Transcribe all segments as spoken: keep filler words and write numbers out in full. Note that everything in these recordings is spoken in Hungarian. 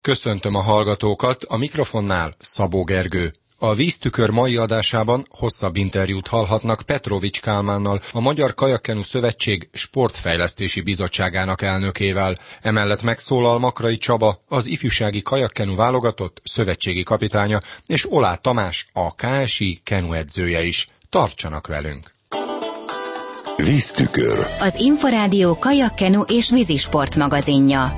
Köszöntöm a hallgatókat, a mikrofonnál Szabó Gergő. A Víztükör mai adásában hosszabb interjút hallhatnak Petrovics Kálmánnal, a Magyar Kajakkenu Szövetség Sportfejlesztési Bizottságának elnökével. Emellett megszólal Makrai Csaba, az ifjúsági kajakkenu válogatott szövetségi kapitánya, és Olá Tamás, a ká es i kenuedzője is. Tartsanak velünk! Víztükör. Az Inforádió kajakkenu és vízisport magazinja.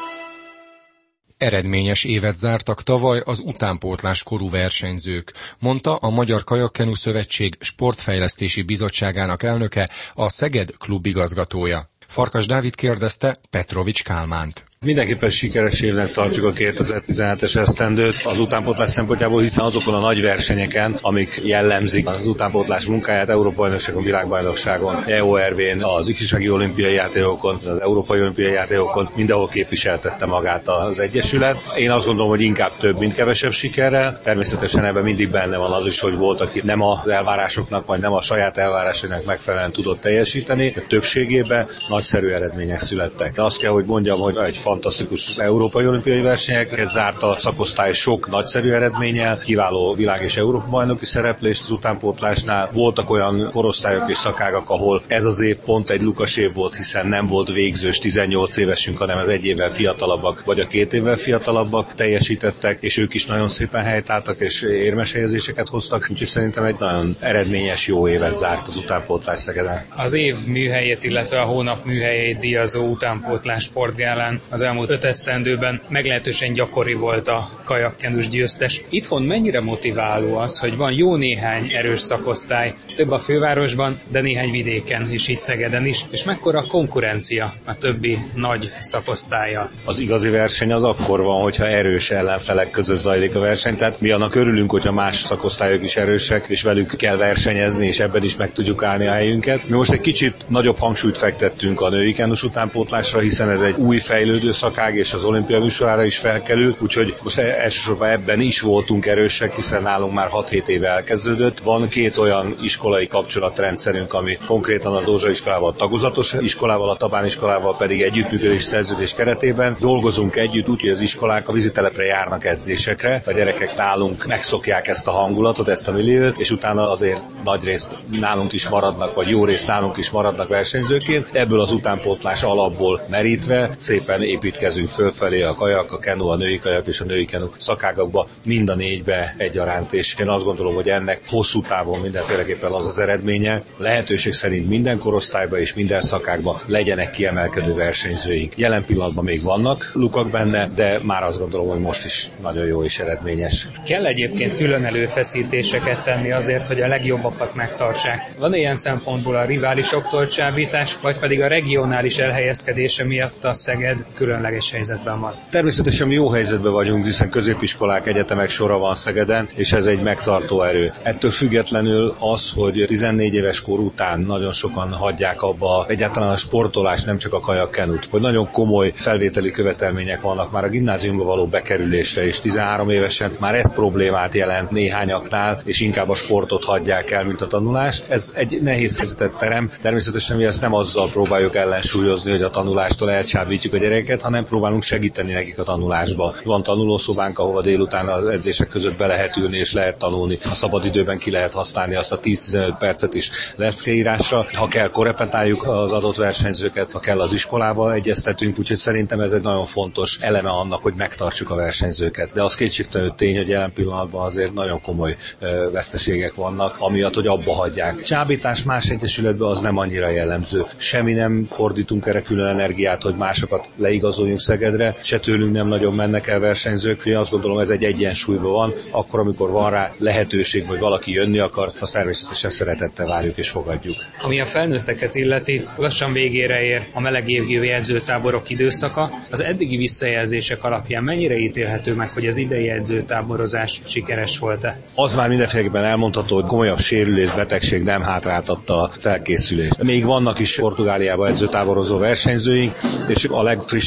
Eredményes évet zártak tavaly az utánpótlás korú versenyzők, mondta a Magyar Kajakkenu Szövetség Sportfejlesztési Bizottságának elnöke, a Szeged klub igazgatója. Farkas Dávid kérdezte Petrovics Kálmánt. Mindenképpen sikeres évnek tartjuk a kétezer-tizenhetes esztendőt az utánpótlás szempontjából, hiszen azokon a nagy versenyeken, amik jellemzik az utánpótlás munkáját, Európa-bajnokságon, világbajnokságon, é o er vén, az ifjúsági olimpiai játékokon, az európai olimpiai játékokon, mindenhol képviseltette magát az egyesület. Én azt gondolom, hogy inkább több, mint kevesebb sikerrel. Természetesen ebben mindig benne van az is, hogy volt, aki nem az elvárásoknak, vagy nem a saját elvárásainak megfelelően tudott teljesíteni, de többségében nagyszerű eredmények születtek. De azt kell, hogy mondjam, hogy egy fantasztikus európai olimpiai versenyeket zárt a szakosztály sok nagyszerű eredménnyel, kiváló világ- és Európa-bajnoki szereplést az utánpótlásnál. Voltak olyan korosztályok és szakágak, ahol ez az év pont egy lukas év volt, hiszen nem volt végzős tizennyolc évesünk, hanem az egy évvel fiatalabbak, vagy a két évvel fiatalabbak teljesítettek, és ők is nagyon szépen helytáltak, és érmes helyezéseket hoztak, úgyhogy szerintem egy nagyon eredményes, jó évet zárt az utánpótlás Szegeden. Az év műhelyét, illetve a hónap műhelyét díjazó utánpótlás sportgálán az elmúlt öt esztendőben meglehetősen gyakori volt a kajakkenus győztes. Itthon mennyire motiváló az, hogy van jó néhány erős szakosztály, több a fővárosban, de néhány vidéken, és így Szegeden is, és mekkora konkurencia a többi nagy szakosztállyal? Az igazi verseny az akkor van, hogyha erős ellenfelek között zajlik a verseny, tehát mi annak örülünk, hogyha más szakosztályok is erősek, és velük kell versenyezni, és ebben is meg tudjuk állni a helyünket. Mi most egy kicsit nagyobb hangsúlyt fektettünk a női kenus utánpótlásra, hiszen ez egy új fejlődő szakág, és az olimpia műsorára is felkerül, úgyhogy most elsősorban ebben is voltunk erősek, hiszen nálunk már hat-hét éve elkezdődött. Van két olyan iskolai kapcsolatrendszerünk, ami konkrétan a Dózsa iskolával, a tagozatos iskolával, a Tabán iskolával pedig együttműködés szerződés keretében dolgozunk együtt, úgyhogy az iskolák a vízitelepre járnak edzésekre, a gyerekek nálunk megszokják ezt a hangulatot, ezt a milliót, és utána azért nagy részt nálunk is maradnak, vagy jó részt nálunk is maradnak versenyzőként. Ebből az utánpótlás alapból merítve szépen építkezünk fölfelé a kajak, a kenu, a női kajak és a női kenu szakágakba, mind a négybe egyaránt, és én azt gondolom, hogy ennek hosszú távon mindenféleképpen az az eredménye, lehetőség szerint minden korosztályban és minden szakákban legyenek kiemelkedő versenyzőink. Jelen pillanatban még vannak lukak benne, de már azt gondolom, hogy most is nagyon jó és eredményes. Kell egyébként külön előfeszítéseket tenni azért, hogy a legjobbakat megtartsák. Van ilyen szempontból a riválisoktól csábítás, vagy pedig a regionális elhelyezkedése miatt a Szeged különleges helyzetben van? Természetesen mi jó helyzetben vagyunk, hiszen középiskolák, egyetemek sora van Szegeden, és ez egy megtartó erő. Ettől függetlenül az, hogy tizennégy éves kor után nagyon sokan hagyják abba egyáltalán a sportolás, nem csak a kajakkenut, hogy nagyon komoly felvételi követelmények vannak már a gimnáziumba való bekerülésre, és tizenhárom évesen már ez problémát jelent néhányaknál, és inkább a sportot hagyják el, mint a tanulást. Ez egy nehéz helyzetet terem. Természetesen mi ezt nem azzal próbáljuk ellensúlyozni, hogy a tanulástól elcsábítjuk a gyereket, hanem próbálunk segíteni nekik a tanulásba. Van tanulószobánk, ahova délután az edzések között be lehet ülni és lehet tanulni. A szabadidőben ki lehet használni azt a tíz-tizenöt percet is leckeírásra. Ha kell, korrepetáljuk az adott versenyzőket, ha kell, az iskolával egyeztetünk, úgyhogy szerintem ez egy nagyon fontos eleme annak, hogy megtartsuk a versenyzőket. De az kétségtelenül tény, hogy jelen pillanatban azért nagyon komoly veszteségek vannak, amiatt, hogy abba hagyják. Csábítás más egyesületben az nem annyira jellemző. Semmi nem fordítunk erre külön energiát, hogy másokat leigazoljunk Szegedre, se tőlünk nem nagyon mennek el versenyzők. Én azt gondolom, ez egy egyensúlyban van. Akkor, amikor van rá lehetőség, hogy valaki jönni akar, azt természetesen szeretettel várjuk és fogadjuk. Ami a felnőtteket illeti, lassan végére ér a meleg évgői edzőtáborok időszaka. Az eddigi visszajelzések alapján mennyire ítélhető meg, hogy az idei edzőtáborozás sikeres volt-e? Az már mindenféleképpen elmondható, hogy komolyabb sérülés, betegség nem hátráltatta a felkészülést. Még vannak is Portugáliában edzőtáborozó versenyzőink, és a legfrissebb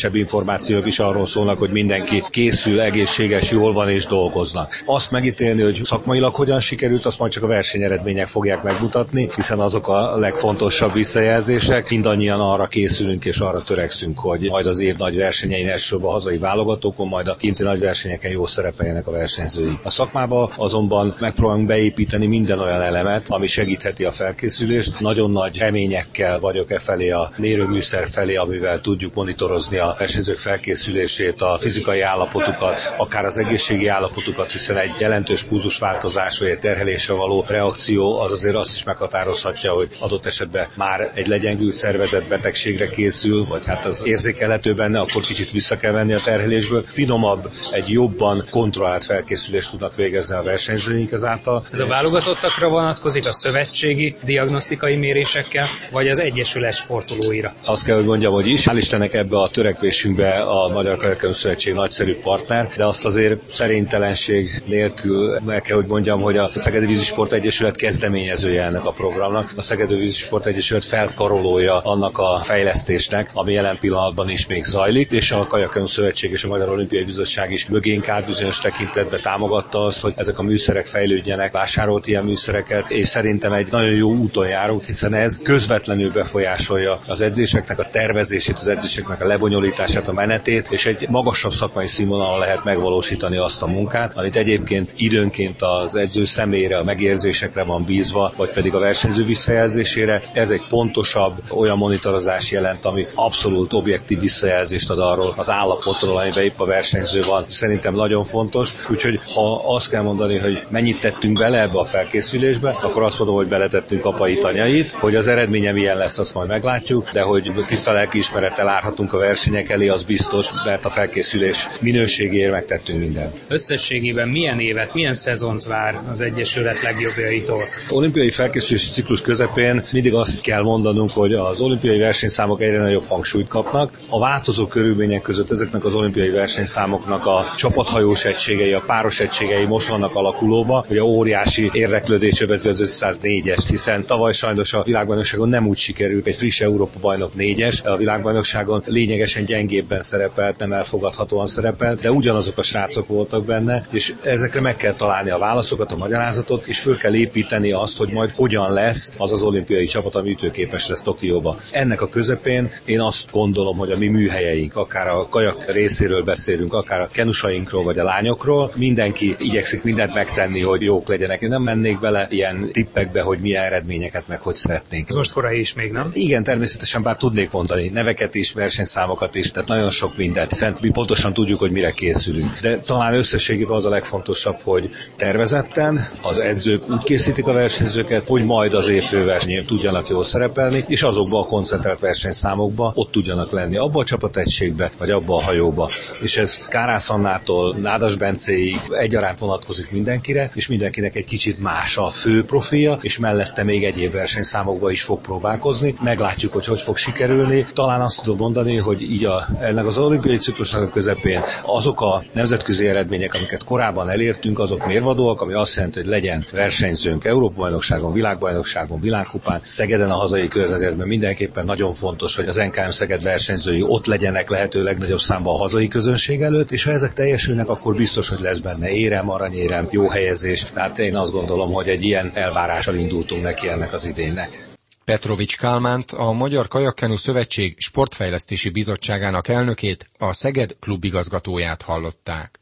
legfrissebb információk is arról szólnak, hogy mindenki készül, egészséges, jól van és dolgoznak. Azt megítélni, hogy szakmailag hogyan sikerült, azt majd csak a versenyeredmények fogják megmutatni, hiszen azok a legfontosabb visszajelzések. Mindannyian arra készülünk és arra törekszünk, hogy majd az év nagy versenyein, elsősorban a hazai válogatókon, majd a kinti nagy versenyeken jól szerepeljenek a versenyzői. A szakmába azonban megpróbálunk beépíteni minden olyan elemet, ami segítheti a felkészülést. Nagyon nagy reményekkel vagyok e felé, a mérőműszer felé, amivel tudjuk monitorozni a versenyzők felkészülését, a fizikai állapotukat, akár az egészségi állapotukat, hiszen egy jelentős pulzusváltozás vagy egy terhelésre való reakció az azért azt is meghatározhatja, hogy adott esetben már egy legyengült szervezet betegségre készül, vagy hát az érzékelhető benne, akkor kicsit vissza kell venni a terhelésből. Finomabb, egy jobban kontrollált felkészülést tudnak végezni a versenyzőink ezáltal. Ez a válogatottakra vonatkozik, a szövetségi diagnosztikai mérésekkel, vagy az egyesület sportolóira? Azt kell, hogy mondjam, hogy is. Hál' Istennek ebbe a törekvésünkbe a Magyar Kajakkenu Szövetség nagyszerű partner, de azt azért szerénytelenség nélkül meg kell, hogy mondjam, hogy a Szegedi Vízisport Egyesület kezdeményezője ennek a programnak. A Szegedi Vízisport Egyesület felkarolója annak a fejlesztésnek, ami jelen pillanatban is még zajlik, és a Kajakkenu Szövetség és a Magyar Olimpiai Bizottság is mögénk állt bizonyos tekintetben támogatta azt, hogy ezek a műszerek fejlődjenek, vásárolt ilyen műszereket, és szerintem egy nagyon jó úton járunk, hiszen ez közvetlenül befolyásolja az edzéseknek a tervezését, az edzéseknek a lebonyolítását, a menetét, és egy magasabb szakmai színvonalon lehet megvalósítani azt a munkát, amit egyébként időnként az edző személyre, a megérzésekre van bízva, vagy pedig a versenyző visszajelzésére. Ez egy pontosabb, olyan monitorozás jelent, ami abszolút objektív visszajelzést ad arról az állapotról, amiben épp a versenyző van. Szerintem nagyon fontos, úgyhogy ha azt kell mondani, hogy mennyit tettünk bele ebbe a felkészülésbe, akkor azt mondom, hogy beletettünk apait, anyait, hogy az eredménye milyen lesz, azt majd meglátjuk, de hogy tiszta lelkiismerettel állhatunk a versenyek elé, az biztos, mert a felkészülés minőségéért megtettünk mindent. Összességében milyen évet, milyen szezont vár az Egyesület legjobbjaitól? Olimpiai felkészülési ciklus közepén mindig azt kell mondanunk, hogy az olimpiai versenyszámok egyre nagyobb hangsúlyt kapnak. A változó körülmények között ezeknek az olimpiai versenyszámoknak a csapathajós egységei, a páros egységei most vannak alakulóba, hogy a óriási érdeklődés övezi az ötszáznégyest, hiszen tavaly sajnos a világbajnokságon nem úgy sikerült, egy friss Európa bajnok négyes, a világbajnokságon lényegesen gyengébben szerepelt, nem elfogadhatóan szerepelt, de ugyanazok a srácok voltak benne, és ezekre meg kell találni a válaszokat, a magyarázatot, és föl kell építeni azt, hogy majd hogyan lesz az az olimpiai csapat, ami ütőképes lesz Tokióba. Ennek a közepén én azt gondolom, hogy a mi műhelyeink, akár a kajak részéről beszélünk, akár a kenusainkról, vagy a lányokról, mindenki igyekszik mindent megtenni, hogy jók legyenek. Én nem mennék bele ilyen tippekbe, hogy milyen eredményeket meg hogy szeretnénk. Ez most korai is még, nem? Igen, természetesen, bár tudnék mondani neveket is, versenyszámokat is, tehát nagyon sok mindent, hiszen mi pontosan tudjuk, hogy mire készülünk. De talán összességében az a legfontosabb, hogy tervezetten az edzők úgy készítik a versenyzőket, hogy majd az év főversenyén tudjanak jól szerepelni, és azokba a koncentrált versenyszámokba ott tudjanak lenni, abba a csapategységbe, vagy abba a hajóba. És ez Kárász Annától Nádas Bencéig egyaránt vonatkozik mindenkire, és mindenkinek egy kicsit más a fő profilja, és mellette még egyéb versenyszámokba is fog próbálkozni. Meglátjuk, hogy hogy fog sikerülni. Talán azt tudom mondani, hogy így a, ennek az olimpiai ciklusnak a közepén azok a nemzetközi eredmények, amiket korábban elértünk, azok mérvadóak, ami azt jelenti, hogy legyen versenyzőnk Európa-bajnokságon, világbajnokságon, világkupán, Szegeden a hazai környezetben mindenképpen nagyon fontos, hogy az en ká em Szeged versenyzői ott legyenek lehető legnagyobb számban a hazai közönség előtt, és ha ezek teljesülnek, akkor biztos, hogy lesz benne érem, aranyérem, jó helyezés. Tehát én azt gondolom, hogy egy ilyen elvárással indultunk neki ennek az idénynek. Petrovics Kálmánt, a Magyar Kajakkenu Szövetség Sportfejlesztési Bizottságának elnökét, a Szeged klubigazgatóját hallották.